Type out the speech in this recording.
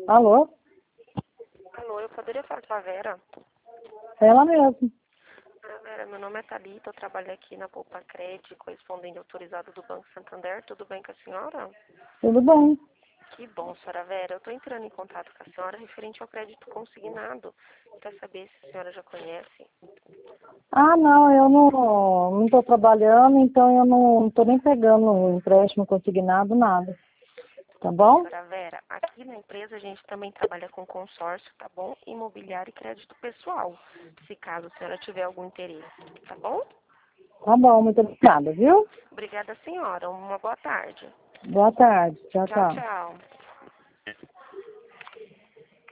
Alô? Alô, eu poderia falar com a Vera? Ela mesmo. Vera, meu nome é Thalita, eu trabalho aqui na Poupa Cred, correspondente autorizado do Banco Santander. Tudo bem com a senhora? Tudo bem. Que bom, senhora Vera. Eu estou entrando em contato com a senhora referente ao crédito consignado. Quer saber se a senhora já conhece? Ah, não, eu não estou trabalhando, então eu não estou nem pegando empréstimo consignado, nada. Tá Bem, bom? senhora Vera, aqui na empresa a gente também trabalha com consórcio, tá bom? Imobiliário e crédito pessoal, se caso a senhora tiver algum interesse, tá bom? Tá bom, muito obrigada, viu? Obrigada, senhora. Uma boa tarde. Boa tarde. Tchau, Tchau, tchau. tchau.